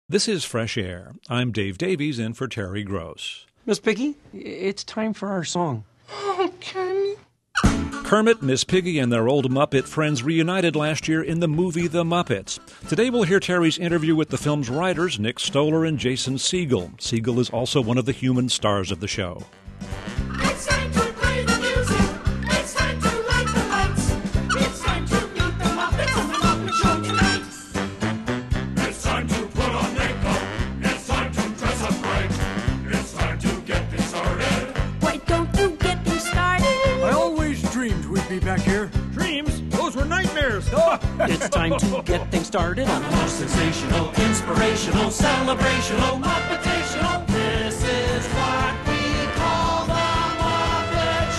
This is Fresh Air. I'm Dave Davies in for Terry Gross. Miss Piggy, it's time for our song. Okay. Kermit, Miss Piggy, and their old Muppet friends reunited last year in the movie The Muppets. Today we'll hear Terry's interview with the film's writers, Nick Stoller and Jason Segel. Segel is also one of the human stars of the show. It's time to play the music. It's time to light the lights. It's time to meet the Muppets on the Muppet Show tonight. It's time to put on makeup. It's time to dress up right. It's time to get this started. Why don't you get me started? I always dreamed we'd be back here. Dreams? Those were nightmares. It's time to get things started on the most Sensational, inspirational, celebrational, Muppetational. This is what we call the Muppet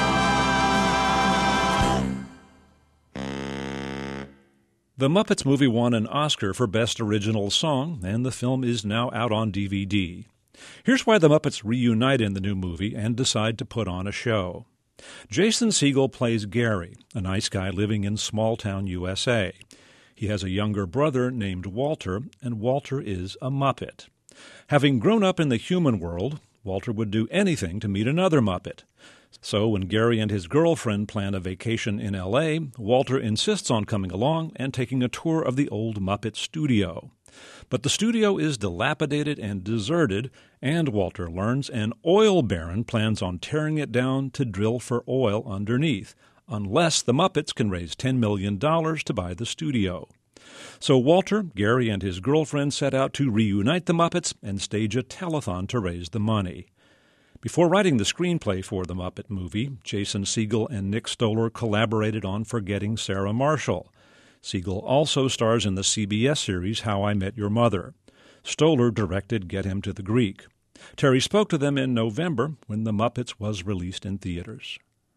Show. The Muppets movie won an Oscar for Best Original Song, and the film is now out on DVD. Here's why the Muppets reunite in the new movie and decide to put on a show. Jason Segel plays Gary, a nice guy living in small-town USA. He has a younger brother named Walter, and Walter is a Muppet. Having grown up in the human world, Walter would do anything to meet another Muppet. So when Gary and his girlfriend plan a vacation in L.A., Walter insists on coming along and taking a tour of the old Muppet studio. But the studio is dilapidated and deserted, and Walter learns an oil baron plans on tearing it down to drill for oil underneath, unless the Muppets can raise $10 million to buy the studio. So Walter, Gary, and his girlfriend set out to reunite the Muppets and stage a telethon to raise the money. Before writing the screenplay for the Muppet movie, Jason Segel and Nick Stoller collaborated on Forgetting Sarah Marshall. Segel also stars in the CBS series How I Met Your Mother. Stoller directed Get Him to the Greek. Terry spoke to them in November when The Muppets was released in theaters.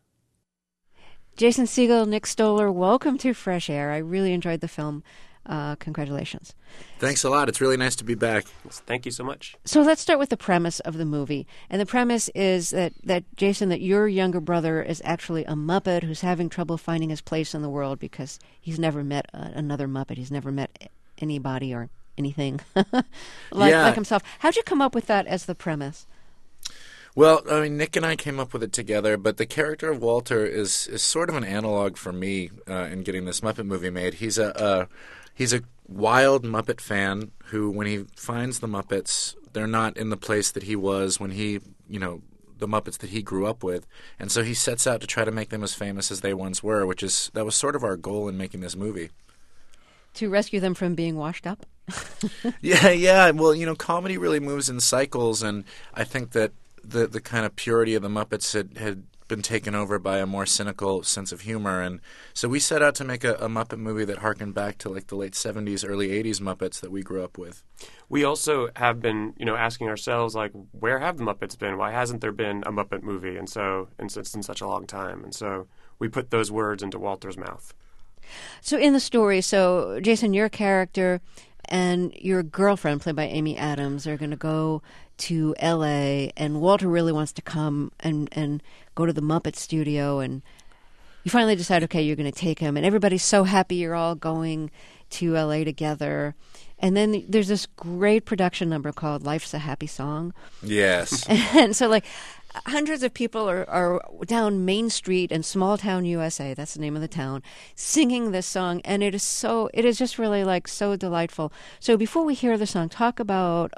Jason Segel, Nick Stoller, welcome to Fresh Air. I really enjoyed the film. Congratulations. Thanks a lot. It's really nice to be back. Thank you so much. So let's start with the premise of the movie. And the premise is that Jason, that your younger brother is actually a Muppet who's having trouble finding his place in the world because he's never met another Muppet. He's never met anybody or anything like himself. How'd you come up with that as the premise? Well, I mean, Nick and I came up with it together, but the character of Walter is sort of an analog for me in getting this Muppet movie made. He's a wild Muppet fan who, when he finds the Muppets, they're not in the place that he was when he, the Muppets that he grew up with. And so he sets out to try to make them as famous as they once were, that was sort of our goal in making this movie. To rescue them from being washed up? Yeah. Well, comedy really moves in cycles, and I think that the kind of purity of the Muppets had been taken over by a more cynical sense of humor. And so we set out to make a Muppet movie that harkened back to like the late 70s, early 80s Muppets that we grew up with. We also have been, asking ourselves, like, where have the Muppets been? Why hasn't there been a Muppet movie? And so, it's in such a long time. And so we put those words into Walter's mouth. So in the story, Jason, your character and your girlfriend, played by Amy Adams, are going to go to L.A., and Walter really wants to come and go to the Muppet studio, and you finally decide, okay, you're going to take him, and everybody's so happy you're all going to L.A. together. And then there's this great production number called Life's a Happy Song. Yes. And so, hundreds of people are down Main Street in small town USA, that's the name of the town, singing this song, and it is just really so delightful. So before we hear the song, talk about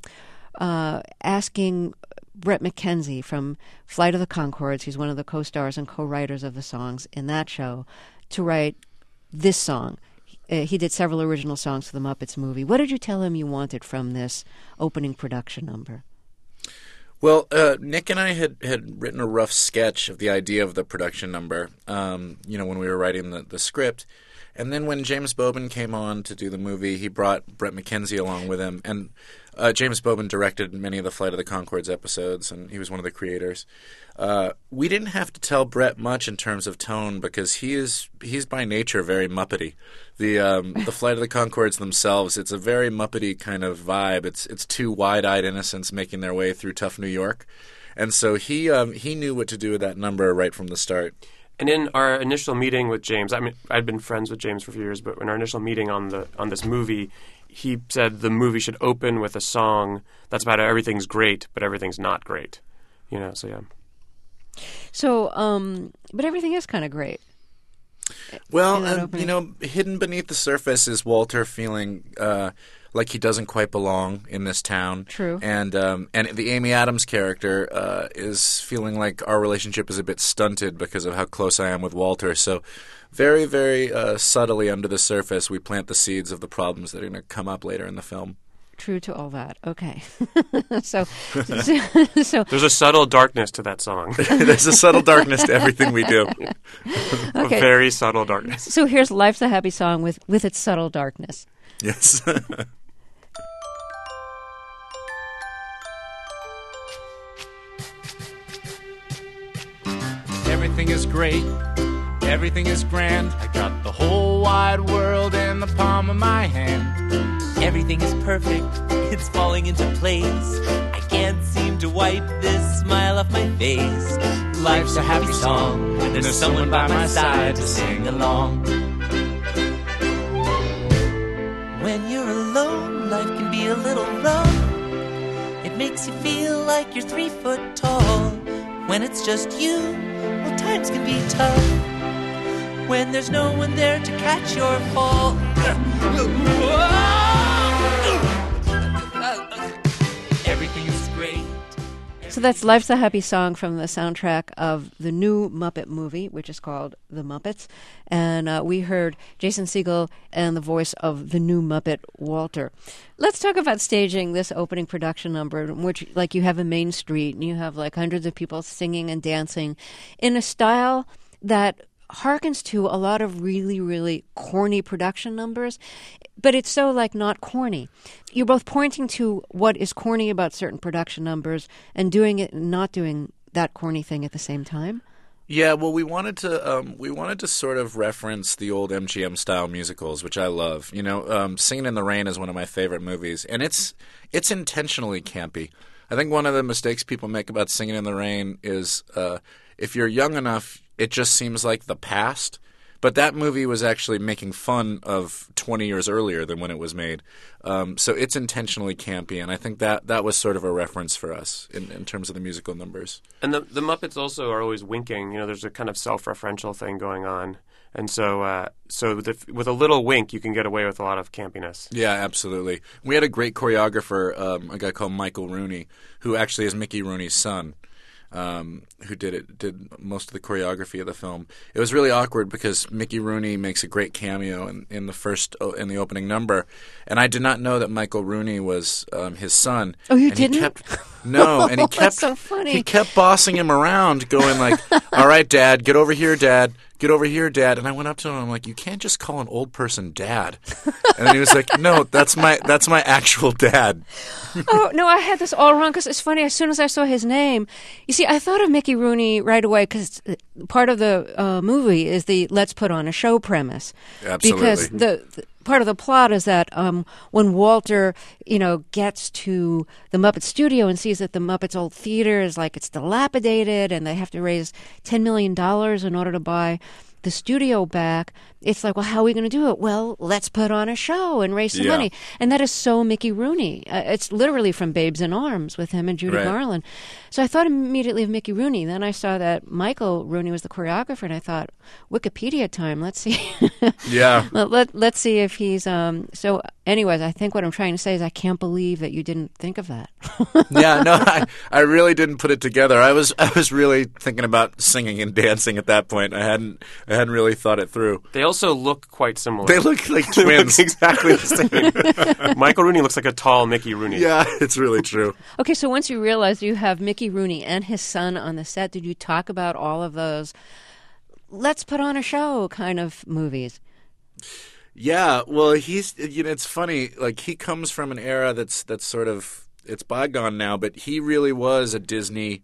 asking Bret McKenzie from Flight of the Conchords, he's one of the co-stars and co-writers of the songs in that show, to write this song. He did several original songs for the Muppets movie. What did you tell him you wanted from this opening production number? Well, Nick and I had written a rough sketch of the idea of the production number, when we were writing the script. And then when James Bobin came on to do the movie, he brought Bret McKenzie along with him. And James Bobin directed many of the Flight of the Conchords episodes, and he was one of the creators. We didn't have to tell Bret much in terms of tone because he's by nature very Muppety. The Flight of the Conchords themselves, it's a very Muppety kind of vibe. It's two wide-eyed innocents making their way through tough New York. And so he knew what to do with that number right from the start. And in our initial meeting with James, I'd been friends with James for a few years, but in our initial meeting on this movie, he said the movie should open with a song that's about how everything's great, but everything's not great. So yeah. So, but everything is kind of great. Well, hidden beneath the surface is Walter feeling like he doesn't quite belong in this town. True. And the Amy Adams character is feeling like our relationship is a bit stunted because of how close I am with Walter. So very, very subtly under the surface, we plant the seeds of the problems that are going to come up later in the film. True to all that. Okay. so There's a subtle darkness to that song. There's a subtle darkness to everything we do. A very subtle darkness. So here's Life's a Happy Song with its subtle darkness. Yes. Everything is great. Everything is grand. I got the whole wide world in the palm of my hand. Everything is perfect. It's falling into place. I can't seem to wipe this smile off my face. Life's a happy song when there's someone by my side to sing along. When you're alone, life can be a little rough. It makes you feel like you're 3 foot tall. When it's just you, well, times can be tough. When there's no one there to catch your fall. Everything is great. So that's Life's a Happy Song from the soundtrack of the new Muppet movie, which is called The Muppets. And we heard Jason Segel and the voice of the new Muppet, Walter. Let's talk about staging this opening production number, in which, like, you have a main street and you have, like, hundreds of people singing and dancing in a style that harkens to a lot of really, really corny production numbers, but it's so, like, not corny. You're both pointing to what is corny about certain production numbers and doing it and not doing that corny thing at the same time. Yeah, well, we wanted to sort of reference the old MGM style musicals, which I love. Singing in the Rain is one of my favorite movies, and it's intentionally campy. I think one of the mistakes people make about Singing in the Rain is if you're young enough, it just seems like the past. But that movie was actually making fun of 20 years earlier than when it was made. So it's intentionally campy, and I think that was sort of a reference for us in terms of the musical numbers. And the Muppets also are always winking. There's a kind of self-referential thing going on. And so with a little wink, you can get away with a lot of campiness. Yeah, absolutely. We had a great choreographer, a guy called Michael Rooney, who actually is Mickey Rooney's son. Who did most of the choreography of the film. It was really awkward because Mickey Rooney makes a great cameo in the opening number, and I did not know that Michael Rooney was his son. Oh, you and didn't? And he kept That's so funny. He kept bossing him around, going like, "All right, Dad, get over here, Dad. Get over here, Dad." And I went up to him and I'm like, "You can't just call an old person Dad." And then he was like, "No, that's my actual dad." Oh, no, I had this all wrong because it's funny. As soon as I saw his name, you see, I thought of Mickey Rooney right away because part of the movie is the let's put on a show premise. Absolutely. Because the part of the plot is that when Walter, gets to the Muppet studio and sees that the Muppets old theater is like it's dilapidated and they have to raise $10 million in order to buy the studio back, it's like, well, how are we going to do it? Well, let's put on a show and raise some money. And that is so Mickey Rooney. It's literally from Babes in Arms with him and Judy Garland. So I thought immediately of Mickey Rooney. Then I saw that Michael Rooney was the choreographer, and I thought, Wikipedia time. Let's see. Yeah. Let's see if he's... So anyways, I think what I'm trying to say is I can't believe that you didn't think of that. Yeah, no, I really didn't put it together. I was really thinking about singing and dancing at that point. I hadn't really thought it through. They also look quite similar. They look like twins. They look exactly the same. Michael Rooney looks like a tall Mickey Rooney. Yeah, it's really true. Okay, so once you realized you have Mickey Rooney and his son on the set, did you talk about all of those let's put on a show kind of movies? Yeah, well, he's it's funny. Like, he comes from an era that's sort of, it's bygone now, but he really was a Disney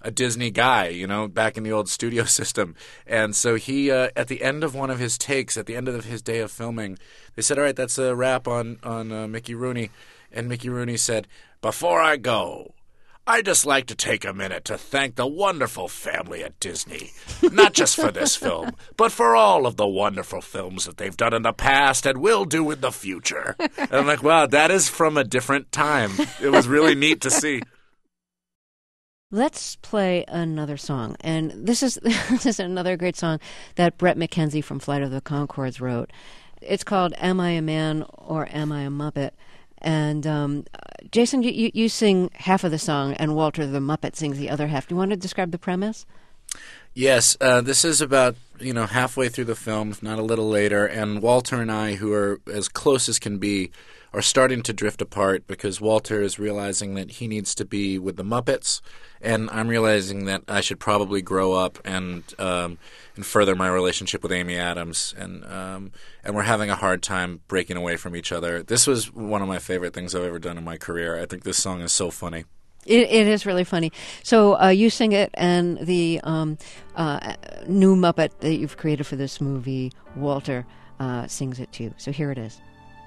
guy, back in the old studio system. And so he, at the end of one of his takes, at the end of his day of filming, they said, "All right, that's a wrap on Mickey Rooney." And Mickey Rooney said, "Before I go, I'd just like to take a minute to thank the wonderful family at Disney, not just for this film, but for all of the wonderful films that they've done in the past and will do in the future. And I'm like, wow, that is from a different time. It was really neat to see. Let's play another song. And this is this is another great song that Brett McKenzie from Flight of the Conchords wrote. It's called Am I a Man or Am I a Muppet? And Jason, you sing half of the song, and Walter the Muppet sings the other half. Do you want to describe the premise? Yes, this is about, halfway through the film, if not a little later, and Walter and I, who are as close as can be, are starting to drift apart because Walter is realizing that he needs to be with the Muppets, and I'm realizing that I should probably grow up and further my relationship with Amy Adams, and we're having a hard time breaking away from each other. This was one of my favorite things I've ever done in my career. I think this song is so funny. It is really funny. So you sing it, and the new Muppet that you've created for this movie, Walter, sings it too. So here it is.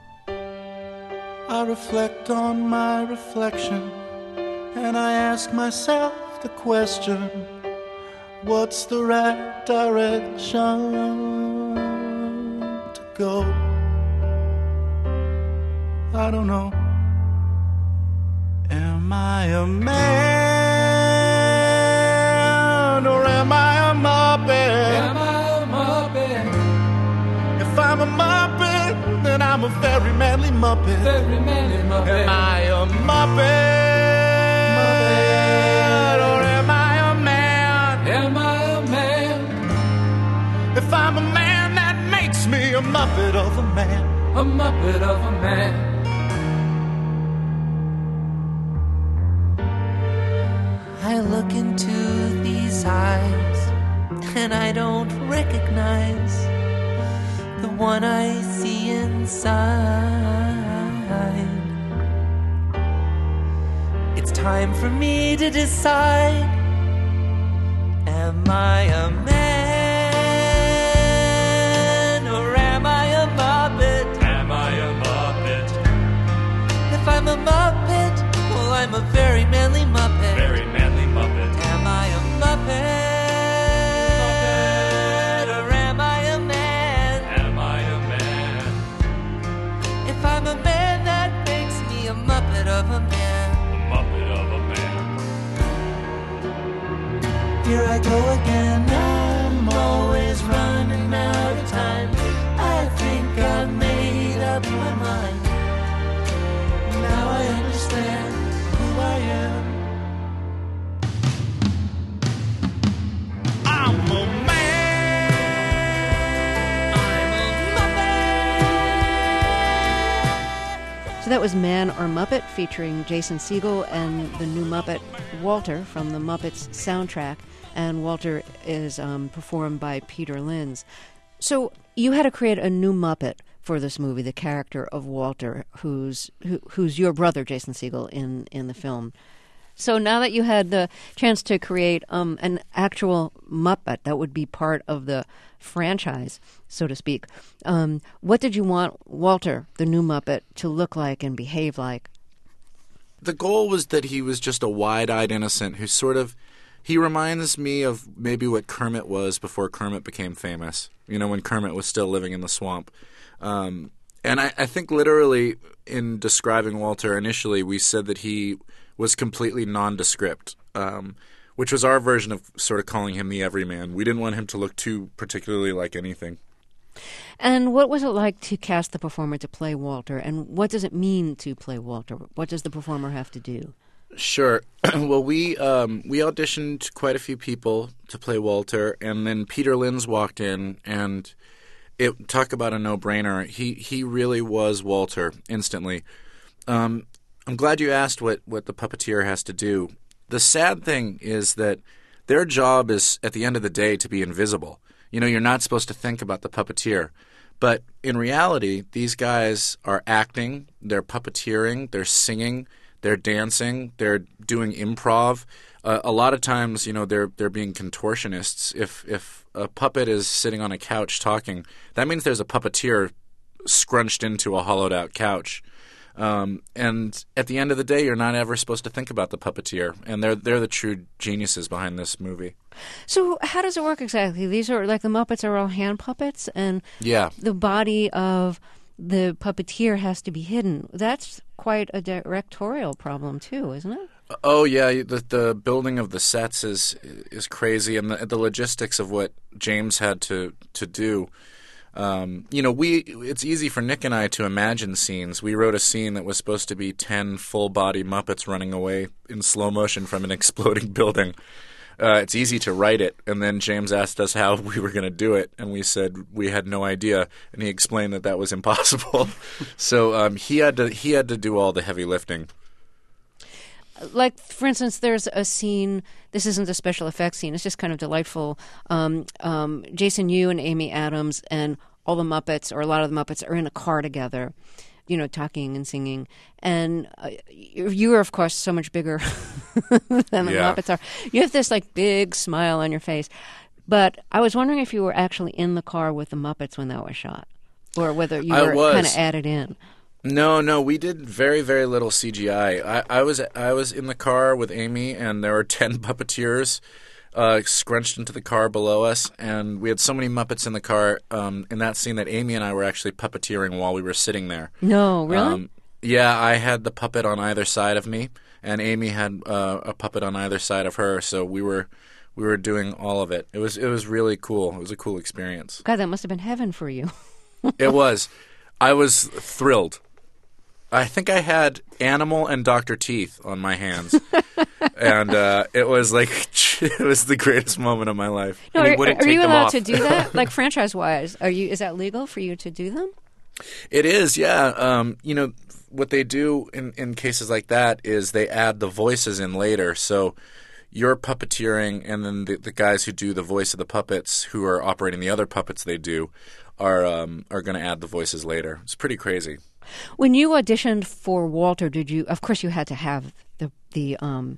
I reflect on my reflection, and I ask myself the question, what's the right direction to go? I don't know. Am I a man or am I a Muppet? Am I a Muppet? If I'm a Muppet, then I'm a very manly Muppet. Very manly Muppet. Am I a Muppet? Or am I a man? Am I a man? If I'm a man, that makes me a Muppet of a man. A Muppet of a man. I look into these eyes and I don't recognize the one I see inside. It's time for me to decide. Am I a man or am I a Muppet? Am I a Muppet? If I'm a Muppet, well, I'm a very manly Muppet. Very manly Muppet. Am I a Muppet? Or am I a man? Am I a man? If I'm a man, that makes me a Muppet of a man. A Muppet of a man. Here I go again. I'm always running out of time. I think I've made up my mind. Now I understand who I am. I'm a man. I'm a Muppet. So that was Man or Muppet featuring Jason Segel and the new Muppet Walter from the Muppets soundtrack. And Walter is performed by Peter Linz. So you had to create a new Muppet for this movie, the character of Walter, who's your brother, Jason Segel, in the film. So now that you had the chance to create an actual Muppet that would be part of the franchise, so to speak, what did you want Walter, the new Muppet, to look like and behave like? The goal was that he was just a wide-eyed innocent who he reminds me of maybe what Kermit was before Kermit became famous, when Kermit was still living in the swamp. And I think literally in describing Walter initially, we said that he was completely nondescript, which was our version of sort of calling him the everyman. We didn't want him to look too particularly like anything. And what was it like to cast the performer to play Walter, and what does it mean to play Walter? What does the performer have to do? Sure. Well, we auditioned quite a few people to play Walter, and then Peter Linz walked in, and talk about a no-brainer. He really was Walter instantly. I'm glad you asked what the puppeteer has to do. The sad thing is that their job is, at the end of the day, to be invisible. You're not supposed to think about the puppeteer. But in reality, these guys are acting, they're puppeteering, they're singing, they're dancing, they're doing improv. A lot of times, they're being contortionists. If a puppet is sitting on a couch talking, that means there's a puppeteer scrunched into a hollowed-out couch. And at the end of the day, you're not ever supposed to think about the puppeteer, and they're the true geniuses behind this movie. So how does it work exactly? These are like the Muppets are all hand puppets, and Yeah. the body of the puppeteer has to be hidden. That's quite a directorial problem too, isn't it? Oh yeah, the building of the sets is crazy, and the logistics of what James had to do. It's easy for Nick and I to imagine scenes. We wrote a scene that was supposed to be 10 full-body Muppets running away in slow motion from an exploding building. It's easy to write it, and then James asked us how we were going to do it, and we said we had no idea, and he explained that was impossible. So he had to do all the heavy lifting. Like, for instance, there's a scene, this isn't a special effects scene, it's just kind of delightful. Jason Yu and Amy Adams and all the Muppets, or a lot of the Muppets, are in a car together, talking and singing. And you are, of course, so much bigger than the Muppets are. You have this, big smile on your face. But I was wondering if you were actually in the car with the Muppets when that was shot, or whether you were kind of added in. No, we did very, very little CGI. I was in the car with Amy, and there were 10 puppeteers scrunched into the car below us, and we had so many Muppets in the car in that scene that Amy and I were actually puppeteering while we were sitting there. No, really? Yeah, I had the puppet on either side of me, and Amy had a puppet on either side of her, so we were doing all of it. It was really cool. It was a cool experience. God, that must have been heaven for you. It was. I was thrilled. I think I had Animal and Dr. Teeth on my hands, and it was it was the greatest moment of my life. No, And he wouldn't are take you them allowed off. to do that? Like, franchise-wise, is that legal for you to do them? It is, yeah. What they do in cases like that is they add the voices in later, so you're puppeteering, and then the guys who do the voice of the puppets, who are operating the other puppets they do, are going to add the voices later. It's pretty crazy. When you auditioned for Walter, did you? Of course, you had to have the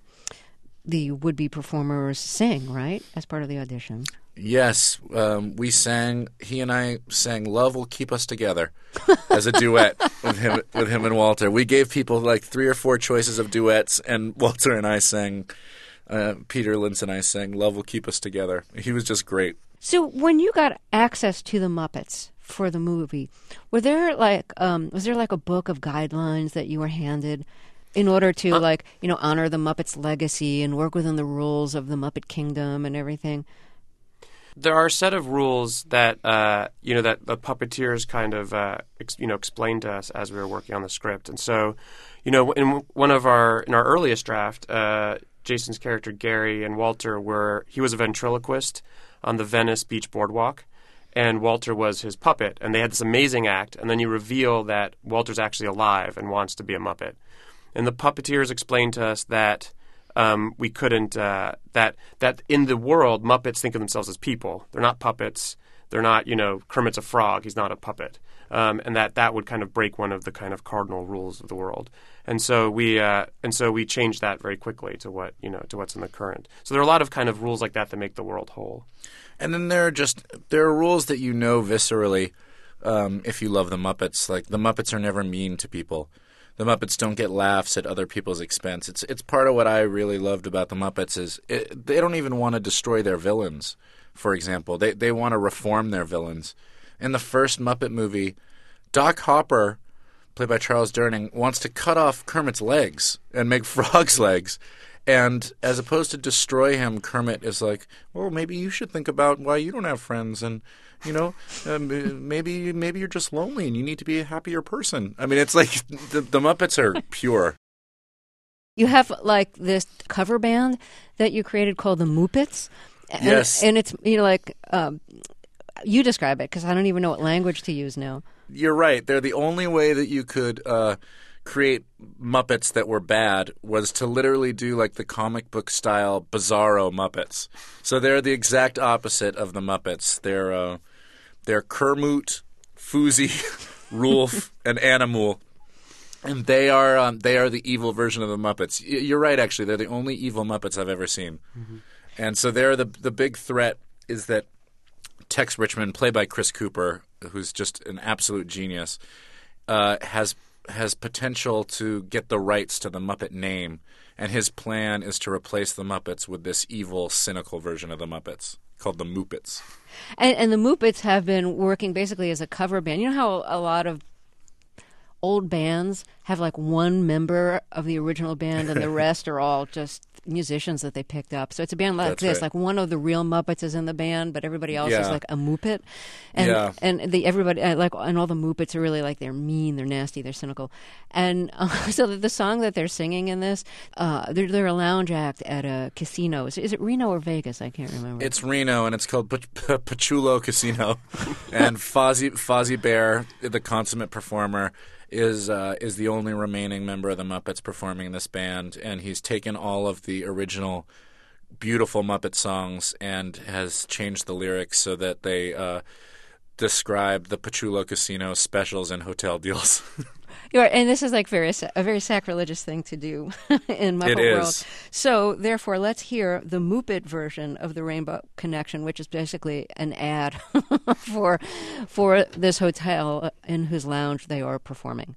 would-be performers sing, right, as part of the audition. Yes, we sang. He and I sang "Love Will Keep Us Together" as a duet with him and Walter. We gave people 3 or 4 choices of duets, and Walter and I sang. Peter Linz and I sang "Love Will Keep Us Together." He was just great. So, when you got access to the Muppets for the movie, was there a book of guidelines that you were handed in order to honor the Muppets' legacy and work within the rules of the Muppet Kingdom and everything? There are a set of rules that that the puppeteers kind of explained to us as we were working on the script, and so in our earliest draft, Jason's character Gary and Walter he was a ventriloquist on the Venice Beach Boardwalk, and Walter was his puppet, and they had this amazing act, and then you reveal that Walter's actually alive and wants to be a Muppet, and the puppeteers explained to us that. We couldn't that in the world Muppets think of themselves as people. They're not puppets. They're not Kermit's a frog. He's not a puppet, and that would kind of break one of the kind of cardinal rules of the world. And so we changed that very quickly to what's in the current. So there are a lot of kind of rules like that make the world whole. And then there are rules that viscerally if you love the Muppets. Like the Muppets are never mean to people. The Muppets don't get laughs at other people's expense. It's part of what I really loved about the Muppets is they don't even want to destroy their villains, for example. They want to reform their villains. In the first Muppet movie, Doc Hopper, played by Charles Durning, wants to cut off Kermit's legs and make frogs' legs. And as opposed to destroy him, Kermit is like, well, maybe you should think about why you don't have friends and maybe you're just lonely and you need to be a happier person. I mean, it's like the Muppets are pure. You have this cover band that you created called the Muppets. Yes. And it's, you describe it because I don't even know what language to use now. You're right. They're the only way that you could create Muppets that were bad was to literally do the comic book style bizarro Muppets. So they're the exact opposite of the Muppets. They're Kermit, Foozie, Rolf, and Animal, and they are the evil version of the Muppets. You're right, actually. They're the only evil Muppets I've ever seen. Mm-hmm. And so they're the big threat is that Tex Richmond, played by Chris Cooper, who's just an absolute genius, has has potential to get the rights to the Muppet name, and his plan is to replace the Muppets with this evil, cynical version of the Muppets called the Moopets. And the Moopets have been working basically as a cover band. You know how a lot of old bands have like one member of the original band and the rest are all just musicians that they picked up. So it's a band like That's this, right. like one of the real Muppets is in the band, but everybody else is Yeah. like a Moopet. And Yeah. and everybody like and all the Moopets are really like they're mean, they're nasty, they're cynical. And so the song that they're singing in this, they're a lounge act at a casino. Is it Reno or Vegas? I can't remember. It's Reno, and it's called Pachulo Casino. And Fozzie Bear, the consummate performer, is the only remaining member of the Muppets performing in this band, and he's taken all of the original beautiful Muppet songs and has changed the lyrics so that they describe the Pachulo Casino specials and hotel deals. And this is like a very sacrilegious thing to do in Muppet It is. World. So, therefore, let's hear the Moopet version of the Rainbow Connection, which is basically an ad for this hotel in whose lounge they are performing.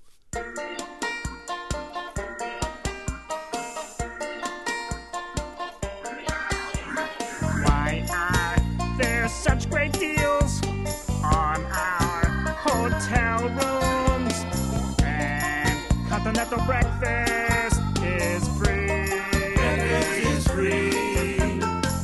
Why are there such great deals on our hotel rooms? And continental breakfast is free. Breakfast is free.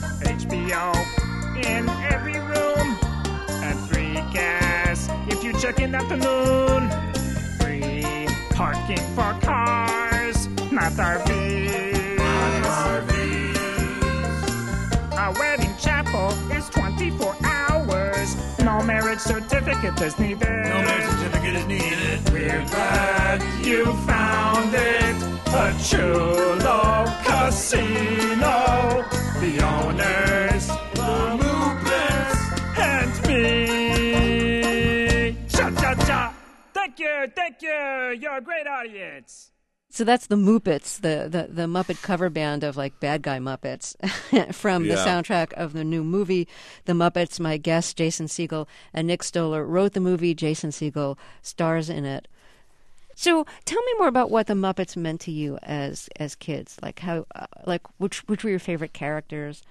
HBO in every room and free gas if you check in afternoon. Free parking for cars, not RVs. Not RVs. Our wedding chapel is 24 hours. No marriage certificate is needed. No marriage certificate is needed. We're glad you found it. A chulo casino. The owners, the Moopets, and me. Cha-cha-cha. Thank you. You're a great audience. So that's the Moopets, the Muppet cover band of like bad guy Muppets from the Yeah. soundtrack of the new movie, The Muppets. My guest, Jason Segel, and Nick Stoller wrote the movie. Jason Segel stars in it. So tell me more about what the Muppets meant to you as kids. Like how, which were your favorite characters?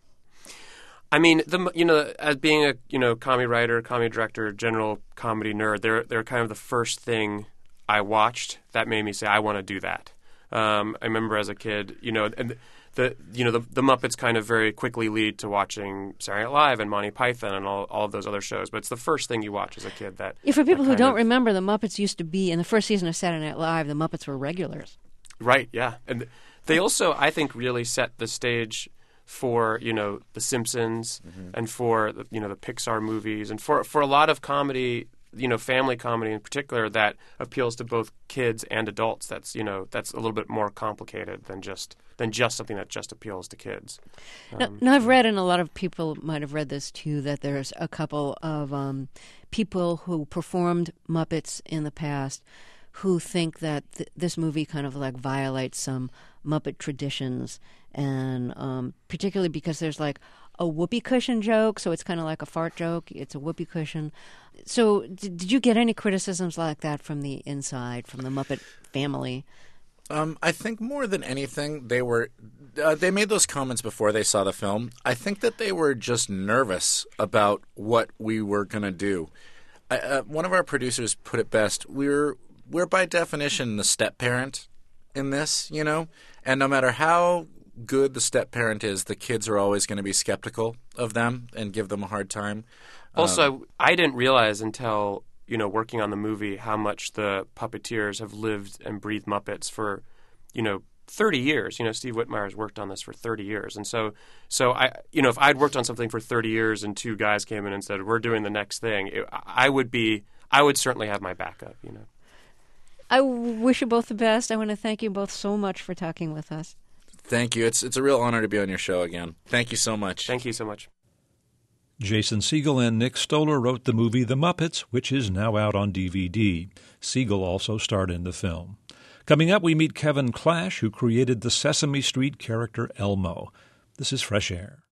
I mean, as being a comedy writer, comedy director, general comedy nerd, they're kind of the first thing I watched that made me say I want to do that. I remember as a kid, and the Muppets kind of very quickly lead to watching Saturday Night Live and Monty Python and all of those other shows. But it's the first thing you watch as a kid. For people who don't remember, the Muppets used to be in the first season of Saturday Night Live. The Muppets were regulars. Right, yeah. And they also, I think, really set the stage for, The Simpsons and for, the Pixar movies and for a lot of comedy, family comedy in particular that appeals to both kids and adults. That's a little bit more complicated than just something that just appeals to kids. Now, I've read, and a lot of people might have read this too, that there's a couple of people who performed Muppets in the past who think that this movie kind of like violates some Muppet traditions, and particularly because there's like a whoopee cushion joke, so it's kind of like a fart joke. It's a whoopee cushion. So did you get any criticisms like that from the inside, from the Muppet family? I think more than anything, they made those comments before they saw the film. I think that they were just nervous about what we were going to do. One of our producers put it best. We're by definition the step-parent in this, and no matter how good the step-parent is, the kids are always going to be skeptical of them and give them a hard time. Also, I didn't realize until, working on the movie how much the puppeteers have lived and breathed Muppets for, 30 years. Steve Whitmire's worked on this for 30 years. And so I, if I'd worked on something for 30 years and two guys came in and said, we're doing the next thing, I would certainly have my backup, I wish you both the best. I want to thank you both so much for talking with us. Thank you. It's a real honor to be on your show again. Thank you so much. Thank you so much. Jason Segel and Nick Stoller wrote the movie The Muppets, which is now out on DVD. Segel also starred in the film. Coming up, we meet Kevin Clash, who created the Sesame Street character Elmo. This is Fresh Air.